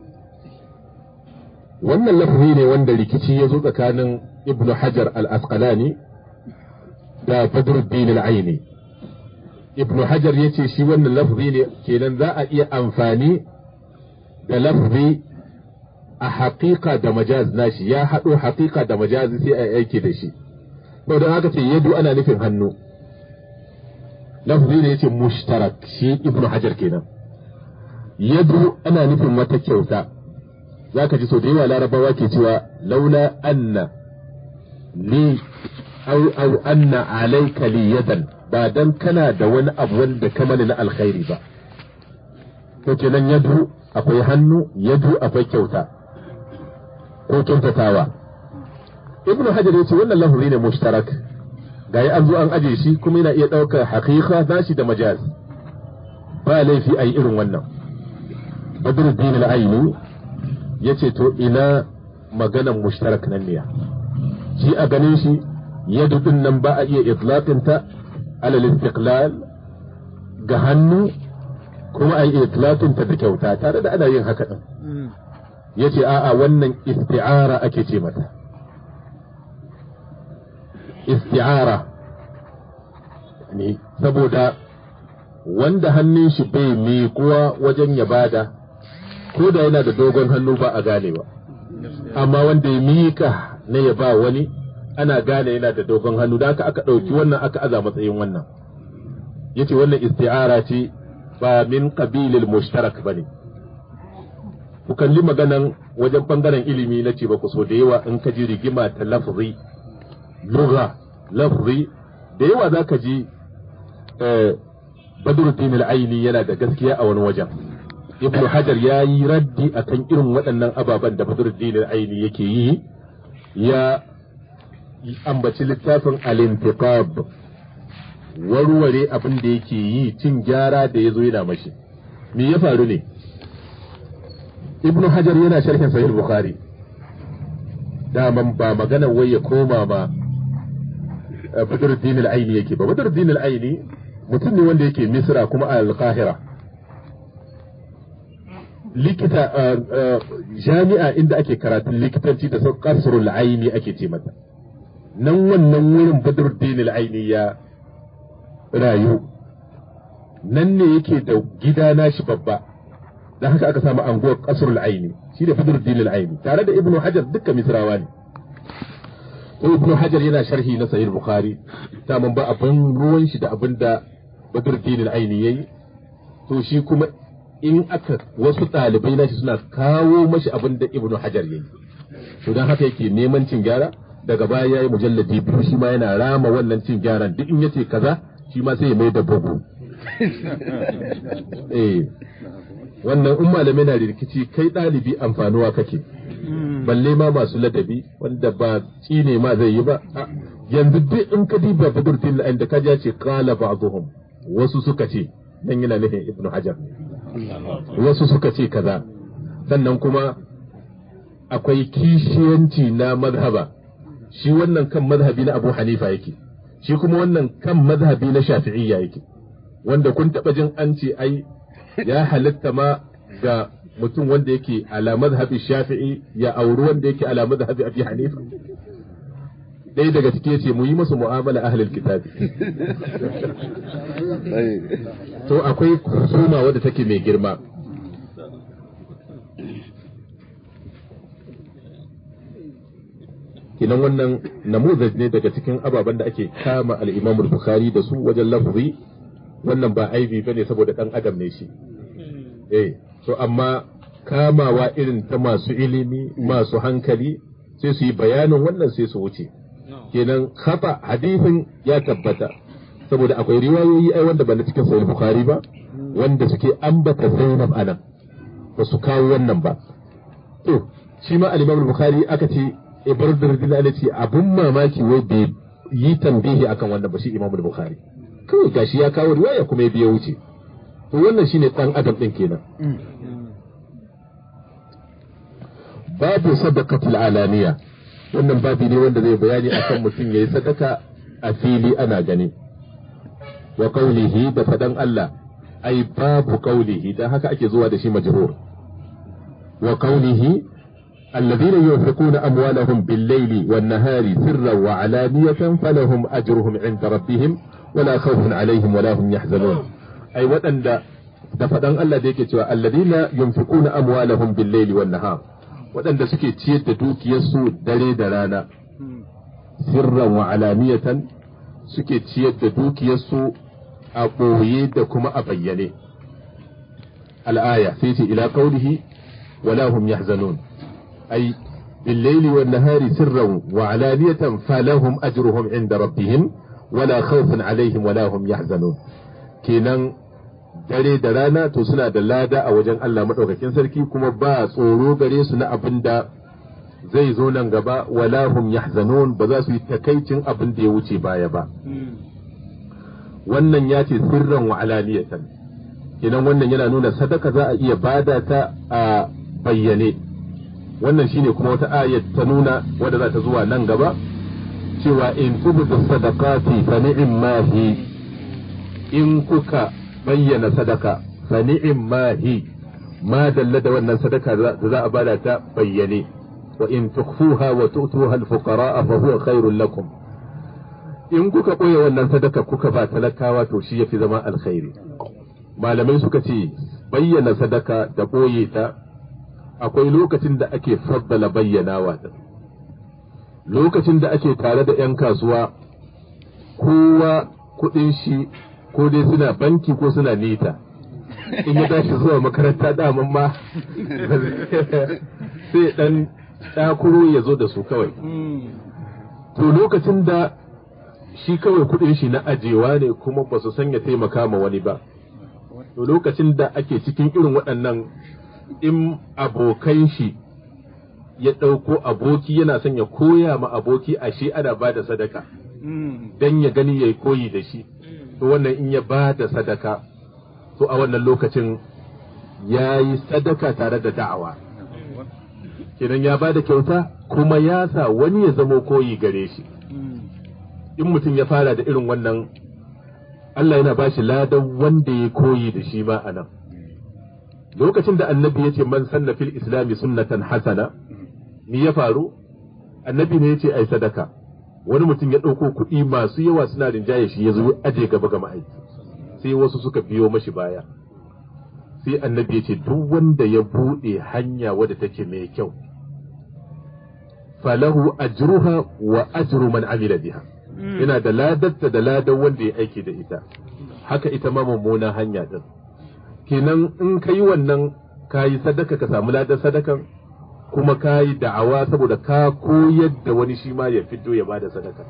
Wannan lafazi ne wanda rikici ya zo tsakanin Ibn Hajar al-Asqalani da Badruddin al-Aini. Ibn Hajar ya ce shi wannan lafazi ne kenan za a iya amfani da lafazi a haƙiƙa da majaz nashi, ya haɗo haƙiƙa da majazi sai a aiki da shi. To don haka ce yadu ana nufin hannu. Lafazi ne yace mushtarak, shi Ibn Hajar kenan. Yadu ana nufin wata kyauta. Zaka ji so da yawa Larabawa ke cewa laula anna li au au anna alayka li yadan, ba dan kana da wani abu wanda ka mani na alkhairi ba. To kenan yadu akwai hannu, yadu akwai kyauta ko kyautatawa. Ibn Hajar ya ce wannan lafazi ne mushtarak, ga an zo an aje shi kuma yana iya ɗaukar haƙiƙa nashi da majaz, ba laifi a yi irin wannan. Badruddin al-Aini yace to ina maganan mushtarak nan ne shi a ganin shi yadu din nan ba a iya itlaqin ta ala al-istiqlal ga hannu kuma a yi itlaqin ta da kyauta tare da ana yin haka din yace a'a wannan isti'ara ake ce mata isti'ara ne saboda wanda hannun shi bai miƙuwa wajen ya bada ko da yana da dogon hannu ba a gane ba amma wanda ya miƙa na ya ba wani ana gane yana da dogon hannu da aka aka ɗauki wannan aka aza matsayin wannan yace wannan isti'ara ce ba min qabilil mushtarak bane ku kalli maganan wajen bangaren ilimi na ce ba ku so da yawa in ka ji rigima ta lafzi lugha lafzi da yawa zaka ji Badruddin al-Aini yana da gaskiya a wani wajen Ibn Hajar ya yi raddi akan irin waɗannan ababen da Badruddin al-Aini yake yi ya ambaci littafin al-Intiqab warware abin da yake yi cin gyara da ya zo yana mashi me ya faru ne Ibn Hajar yana sharhin Sahih Bukhari daman ba magana wai ya koma ma Badruddin al-Aini yake ba Badruddin al-Aini mutum ne wanda yake Misra kuma a Al-Qahira likita jami'a inda ake karatun likitanci da sau Qasrul Aini ake ce mata nan wannan wurin Badruddin al-Aini ya rayu nan ne yake da gida nashi babba dan haka aka samu anguwar Qasrul Aini shi da Badruddin al-Aini tare da Ibn Hajar dukkan Misrawa ne Ibn Hajar yana sharhi na Sahih Bukhari taman ba abin ruwan shi da abin da Badruddin al-Aini yayi to shi kuma in aka wasu ɗalibai nashi suna kawo mashi abin da Ibn Hajar yayi to dan haka yake neman cin gyara daga baya yayi mujalladi biyu shi ma yana rama wannan cin gyaran duk in yace kaza shi ma sai ya mai da bugu eh wannan in malamai na rikici kai ɗalibi amfanuwa kake balle ma masu ladabi wanda ba tsine ma zai yi ba yanzu duk in ka diba Badruddin al-Aini da kaji ce qala ba'dhum wasu suka ce dan yana nufin Ibn Hajar wasu suka ce kaza sannan kuma akwai kishiyanci na mazhaba shi wannan kan mazhabi na Abu Hanifa yake shi kuma wannan kan mazhabi na Shafi'iyya yake wanda kun taba jin an ce ai ya halitta ma ga mutum wanda yake ala mazhabi Shafi'i ya auri wanda yake ala mazhabi Abi Hanifa ɗaya daga cike ce mu yi musu mu'amala ahlul kitabi to akwai kusuma wadda take mai girma kinan wannan namuzaj ne daga cikin ababen da ake kama al-Imam al-Bukhari da su wajen lafzi wannan ba aibi bane saboda dan adam ne shi eh to amma kamawa irin ta masu ilimi masu hankali sai su yi bayanin wannan sai su wuce kenan khata hadisin ya tabbata saboda akwai riwayoyi ai wanda ba na cikin sahih Bukhari ba wanda suke ambata Zainab anan ba su kawo wannan ba to shi ma al-Imam al-Bukhari aka ce Ibrahim radiyallahu ce abun mamaki wai bai yi tambihi akan wannan ba shi Imam al-Bukhari kawai gashi ya kawo riwaya kuma ya biya wuce to wannan shine dan adam din kenan babu sadaqatul alaniya wannan babi ne wanda zai bayani akan mutum yayi sadaka a fili ana gani wa qawlihi da fadan Allah ai babu qawlihi dan haka ake zuwa da shi majrur wa qawlihi الذين ينفقون أموالهم بالليل والنهار سرا وعلانية فلهم أجرهم عند ربهم ولا خوف عليهم ولا هم يحزنون أي وأن دفدان الله ديك الذين ينفقون أموالهم بالليل والنهار وأن سكي تيت دوك يسو دلي دلانا سرا وعلانية سكي تيت دوك يسو أبويد كما أبيني الآية فيتي إلى قوله ولا هم يحزنون أي بالليل والنهار سرا وعلانية فلهم أجرهم عند ربهم ولا خوف عليهم ولا هم يحزنون كينان dare da rana to suna da lada a wajen Allah madaukakin sarki kuma ba tsoro gare su na abin da zai zo nan gaba wala hum yahzanun ba za su yi takaicin abin da ya wuce baya ba wannan ya ce sirran wa alaniyatan kenan wannan yana nuna sadaka za a iya bada ta a bayyane. Wannan shine kuma wata ayat ta nuna wadda za ta zuwa nan gaba cewa in tubdu sadaqati fa ni'ma hi, in kuka bayyana sadaka fa ni'ma hi, ma dalla da wannan sadaka da za a bada ta bayyane. wa in tukhfuha wa tu'tuha al-fuqara fa huwa khairul lakum, in kuka koya wannan sadaka kuka ba talakawa to shi yafi zama alkhairi. Malamai suka ce bayyana sadaka da boye ta akwai lokacin da ake faddala bayyanawa din, lokacin da ake tare da 'yan kasuwa kowa kudin shi ko dai suna banki ko suna nita, in ya tashi zuwa makaranta daman ma sai dan ɗakuro ya zo da su kawai. To lokacin da shi kawai kudin shi na ajewa ne kuma ba su san ya taimaka ma wani ba, to lokacin da ake cikin irin waɗannan, in abokan shi ya ɗauko aboki yana son ya koya ma aboki ashe ana ba da sadaka don ya gani ya yi koyi da shi, to wannan in ya ba da sadaka to a wannan lokacin ya yi sadaka tare da da'awa, kenan ya ba da kyauta kuma ya sa wani ya zamo koyi gare shi. In mutum ya fara da irin wannan, Allah yana ba shi ladan wanda ya koyi da shi ba a nan. Lokacin da annabi ya ce man sanna fil islami sunnatan hasana, ni ya faru? Annabi ne ya ce ai sadaka, wani mutum ya ɗauko kuɗi masu yawa suna rinjaye shi ya zo aje gaba ga ma'aiki, sai wasu suka biyo mashi baya. Sai annabi ya ce duk wanda ya buɗe hanya wadda take mai kyau, falahu ajruha wa ajru man amila biha, yana da ladarta da ladan wanda ya aiki da ita. Haka ita ma mummuna hanya din, kenan in ka yi wannan ka yi sadaka ka samu ladan sadakan, kuma ka yi da'awa saboda ka koyar da wani shi ma ya fito ya bada sadaka.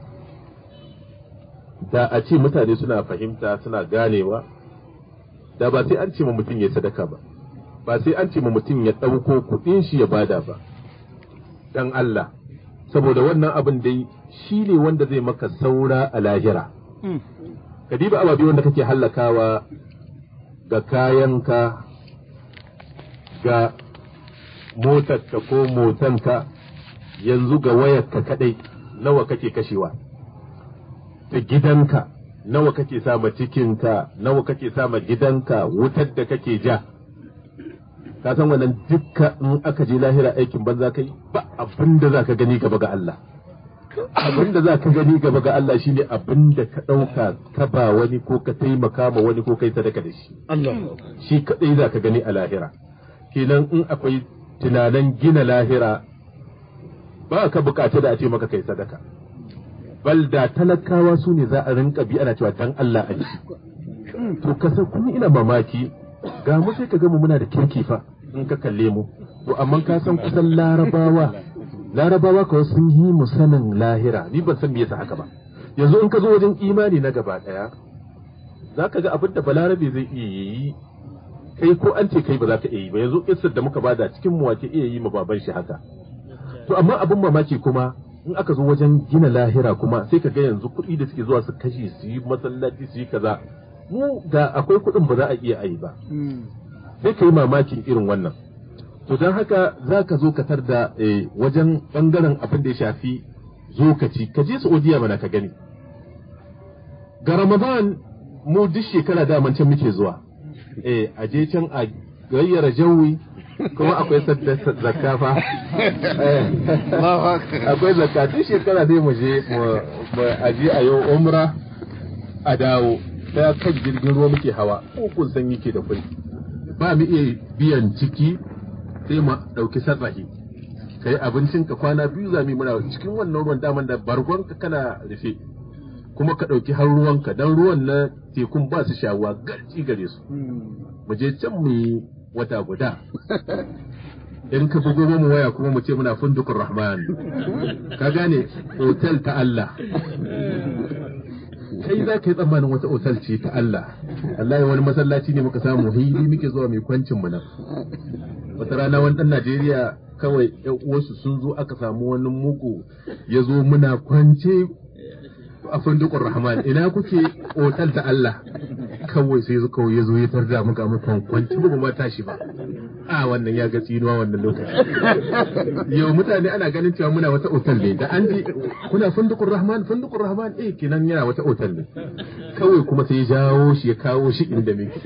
Da a ce mutane suna fahimta suna ganewa, da ba sai an ce ma mutum ya sadaka ba, ba sai an ce ma mutum ya ɗauko kuɗin shi ya bada ba, dan Allah, saboda wannan abin dai shi ne wanda zai maka saura a lahira. Ka diba ababe wanda kake hallakawa ga kayanka, ga motarka ko motanka, yanzu ga wayarka kadai nawa kake kashewa, da gidanka nawa kake sama cikinka, nawa kake sama gidanka, wutar da kake ja. Ka san wannan dukka in aka je lahira aikin banza kai, ba abin da za ka gani gaba ga Allah. Abin da za ka gani gaba ga Allah shine abin da ka ɗauka ka ba wani ko ka taimaka ma wani ko kai sadaka da shi. Shi kaɗai za ka gani a lahira. Kenan in akwai tunanin gina lahira, ba ka buƙaci da a ce maka kai sadaka. Bal da talakawa su ne za a rinka bi ana cewa dan Allah a ci. To kasa kun ina mamaki, ga mu sai ka ga mu muna da kirki fa in ka kalle mu. To amma ka san kusan larabawa larabawa kawai sun yi mu sanin lahira, ni ban san me yasa haka ba. Yanzu in ka zo wajen imani na gaba daya, za ka ga abin da balarabe zai iya yi, kai ko an ce kai ba za ka iya yi ba. Yanzu kissar da muka bada cikin mu wace iya yi ma baban shi haka. To amma abin mamaki kuma in aka zo wajen gina lahira kuma sai ka ga yanzu kuɗi da suke zuwa su kashe su yi masallaci su yi kaza, mu da akwai kuɗin ba za a iya yi ba. Sai ka yi mamakin irin wannan. To don haka za ka zo ka tar da wajen ɓangaren abin da ya shafi zokaci, ka je Saudiya mana ka gani. Ga Ramadan mu duk shekara daman can muke zuwa, eh a je can a gayyara jawi, kuma akwai zakka fa, akwai zakka duk shekara dai mu je mu aje a yau umra a dawo, ta kan jirgin ruwa muke hawa, ko kun san yake da kuɗi, ba mu iya biyan ciki sai mu ɗauki sarrafi, kai abincin ka kwana biyu za mu muna cikin wannan ruwan daman da bargon ka kana rufe, kuma ka ɗauki har ruwanka, dan ruwan na tekun ba su shawuwa garci gare su. Mu je can mu yi wata guda, in ka bugo mu waya kuma mu ce muna fundukun rahman, ka gane, otal ta Allah. Kai za ka yi tsammanin wata otal ce ta Allah, Allah wani masallaci ne muka samu hili muke zuwa mai kwancin mu nan. Wata rana wani ɗan Najeriya kawai ƴan uwarsu sun zo aka samu wani mugu ya zo muna kwance a fundukun rahman, ina kuke otal ta Allah, kawai sai kawai ya zo ya tarda muka mu kwankwanci ba ma tashi ba a wannan ya ga tsinuwa wannan lokaci yau mutane ana ganin cewa muna wata otal ne da an ji kuna fundukur rahman fundukur rahman eh kinan yana wata otal ne kawai kuma sai ya jawo shi ya kawo shi inda muke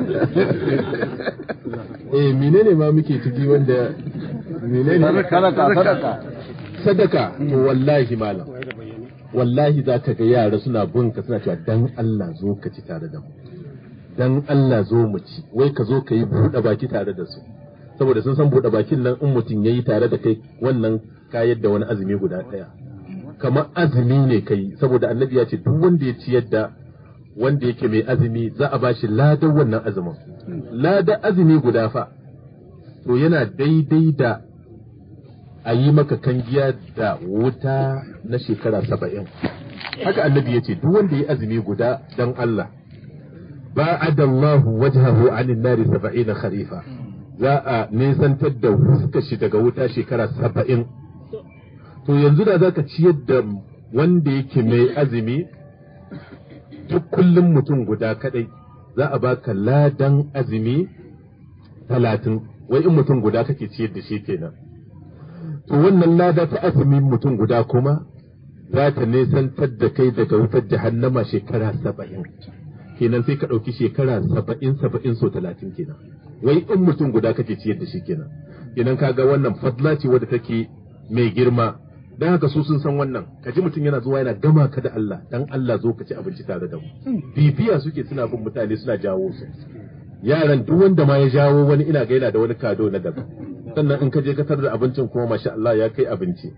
eh menene ma muke ciki wanda menene sadaka sadaka sadaka to wallahi malam wallahi za ka ga yara suna bunka suna cewa dan Allah zo ka ci tare da mu dan Allah zo mu ci wai ka zo ka yi buɗe baki tare da su saboda sun san buɗe bakin nan in mutum yayi tare da kai wannan ka yadda wani azumi guda ɗaya kamar azumi ne kai saboda annabi ya ce duk wanda ya ci yadda wanda yake mai azumi za a bashi ladan wannan azumin ladan azumi guda fa to yana daidai da a yi maka kangiya da wuta na shekara saba'in haka annabi ya ce duk wanda ya azumi guda dan Allah ba'ada Allah wajhahu anin nari saba'ina kharifa za a nesantar da fuskar shi daga wuta shekara saba'in to yanzu da zaka ciyar da wanda yake mai azumi duk kullum mutum guda kadai za a baka ladan azumi talatin wai in mutum guda kake ciyar da shi kenan to wannan lada ta azumin mutum guda kuma za ta nesantar da kai daga wutar jahannama shekara saba'in kenan sai ka ɗauki shekara saba'in saba'in so talatin kenan wai in mutum guda kake ciyar da shi kenan kenan kaga wannan fadla ce wadda take mai girma dan haka su sun san wannan kaji mutum yana zuwa yana gama ka da Allah dan Allah zo ka ci abinci tare da mu bibiya suke suna bin mutane suna jawo su yaran duk wanda ma ya jawo wani ina ga yana da wani kado na daban sannan in ka je ka tarar da abincin kuma masha Allah ya kai abinci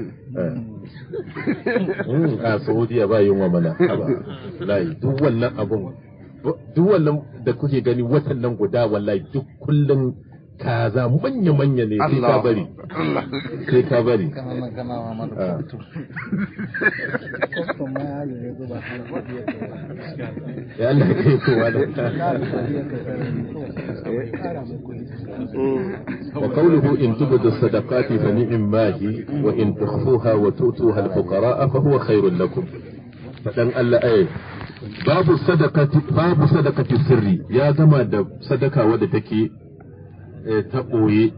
a Saudiya ba yin wa mana wallahi duk wannan abun duk wannan da kuke gani watan nan guda wallahi duk kullun kaza manya manya ne sai ka bari sai ka bari ya Allah kai ko wala وقوله إن تبدوا الصدقات فنعم ما هي وإن تخفوها وتؤتوها الفقراء فهو خير لكم فدان الله أي باب الصدقة باب صدقة السر يا زما da sadaka wadda take ta ɓoye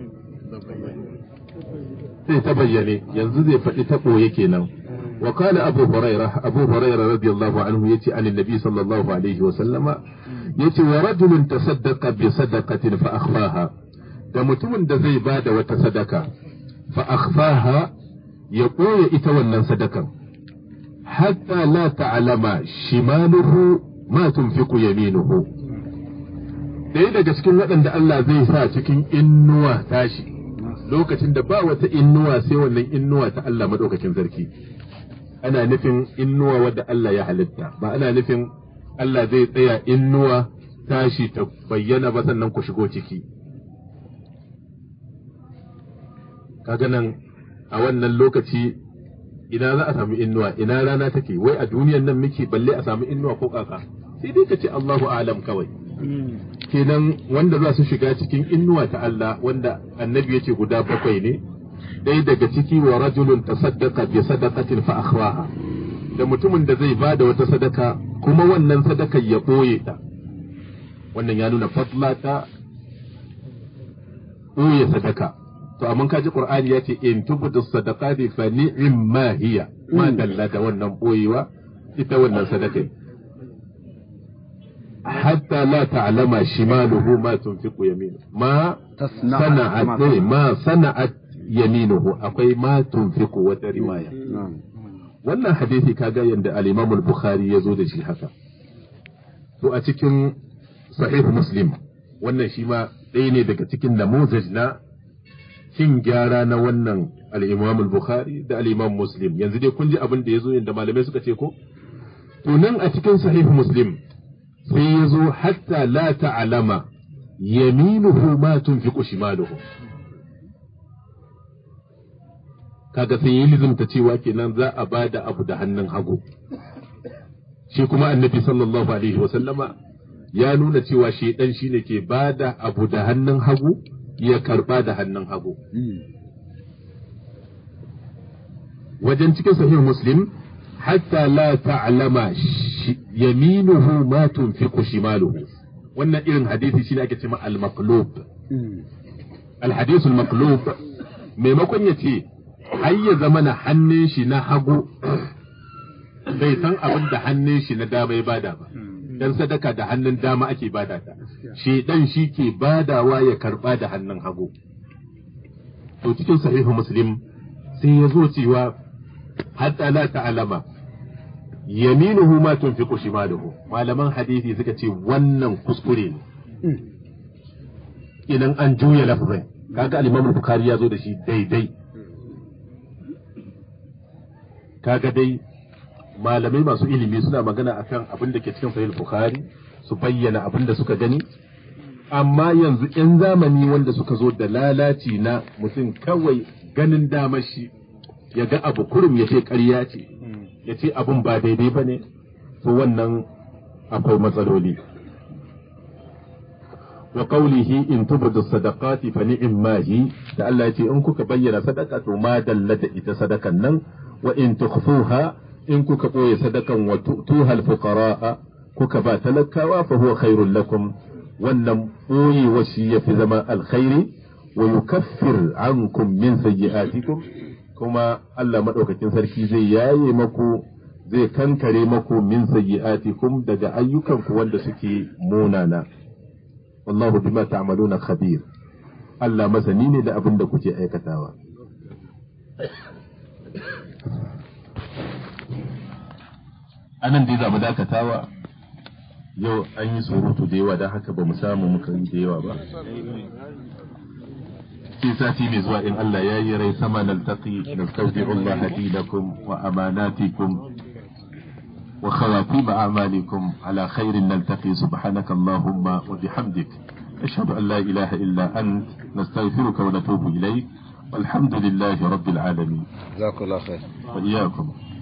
sai ta bayyane yanzu zai faɗi ta ɓoye kenan وقال أبو هريرة أبو هريرة رضي الله عنه يتي عن النبي صلى الله عليه وسلم يتي ورجل تصدق بصدقة فأخفاها da mutumin da zai ba da wata sadaka fa akhfaha ya ɓoye ita wannan sadakan hatta la ta'lama shimaluhu ma tunfiqu yaminuhu ɗaya daga cikin waɗanda Allah zai sa cikin innuwa tashi lokacin da ba wata innuwa sai wannan innuwa ta Allah madaukakin sarki ana nufin innuwa wadda Allah ya halitta ba ana nufin Allah zai tsaya innuwa tashi ta bayyana ba sannan ku shigo ciki kaga nan a wannan lokaci ina za a samu innuwa ina rana take wai a duniyan nan muke balle a samu innuwa ko kaka sai dai ka ce Allahu a'lam kawai kenan wanda za su shiga cikin innuwa ta Allah wanda annabi yace guda bakwai ne dai daga ciki wa rajulun tasaddaqa bi sadaqatin fa akhwaha da mutumin da zai bada wata sadaka kuma wannan sadakar ya boye ta wannan ya nuna fadla ta boye sadaka to amma kaji qur'ani yace in tubdu sadaqati fa ni'ma hiya ma dalla da wannan boyewa ita wannan sadaka hatta la ta'lama shimaluhu ma tunfiqu yaminu ma sana'at ma sana'at yaminuhu akwai ma tunfiqu wata riwaya wannan hadisi kaga yanda al-Imam al-Bukhari yazo da shi haka to a cikin sahih Muslim wannan shi ma ɗaya ne daga cikin namuzaj na cin gyara na wannan al-Imam al-Bukhari da al-Imam Muslim yanzu dai kun ji abin da yazo yanda malamai suka ce ko to nan a cikin sahih Muslim sai yazo hatta la ta'lama yaminuhu ma tunfiqu shimaluhu kaga sai yi lizimta cewa kenan za a bada abu da hannun hagu shi kuma annabi sallallahu alaihi wa sallama ya nuna cewa shedan shine ke bada abu da hannun hagu ya karba da hannun hagu wajen cikin sahih muslim hatta la ta'lama yaminuhu ma tunfiqu shimaluhu. Wannan irin hadisi shine ake cewa al-maqlub. Al-hadith al-maqlub maimakon ya ce har ya zama na hannun shi na hagu bai san abin da hannun shi na dama ya bada ba. Dan sadaka da hannun dama ake bada ta. Shedan shi ke badawa ya karba da hannun hagu. To cikin sahihu Muslim sai ya zo cewa hatta la ta'lama yaminuhu ma tunfiqu shimaluhu. Malaman hadisi suka ce wannan kuskure ne. Idan an juya lafzin kaga al-Imam Bukhari ya zo da shi daidai. Kaga dai malamai masu ilimi suna magana akan abin da ke cikin sahih Bukhari su bayyana abin da suka gani, amma yanzu yan zamani wanda suka zo da lalaci na mutum kawai ganin damar shi ya ga abu kurum ya ce ƙarya ce ya ce abin ba daidai ba ne, to wannan akwai matsaloli. wa qawlihi in tubdu sadaqati fa ni'ma hi, da Allah ya ce in kuka bayyana sadaka to ma dalla da ita sadakan nan, wa in tukhfuha in kuka ɓoye sadakan wa tuhal fuqara'a kuka ba talakawa fa huwa khairul lakum, wannan ɓoye wa shi yafi zama alkhairi, wa yukaffir ankum min sayyi'atikum, kuma Allah madaukakin sarki zai yaye maku zai kankare maku min sayyi'atikum daga ayyukanku wanda suke munana. Wallahu bima ta'maluna khabir. Allah masani ne da abin da kuke aikatawa. Anan dai za mu dakatawa, yau an yi surutu da yawa don haka ba mu samu muka yi da yawa ba. Sai sati mai zuwa in Allah ya yi rai sama naltaqi nastawdi'u Allah dinakum wa amanatikum wa khawatim a'malikum ala khairin naltaqi subhanaka Allahumma wa bihamdik ashhadu an la ilaha illa ant nastaghfiruka wa natubu ilayk walhamdulillahi rabbil alamin. Jazakallahu khair. Wa iyyakum.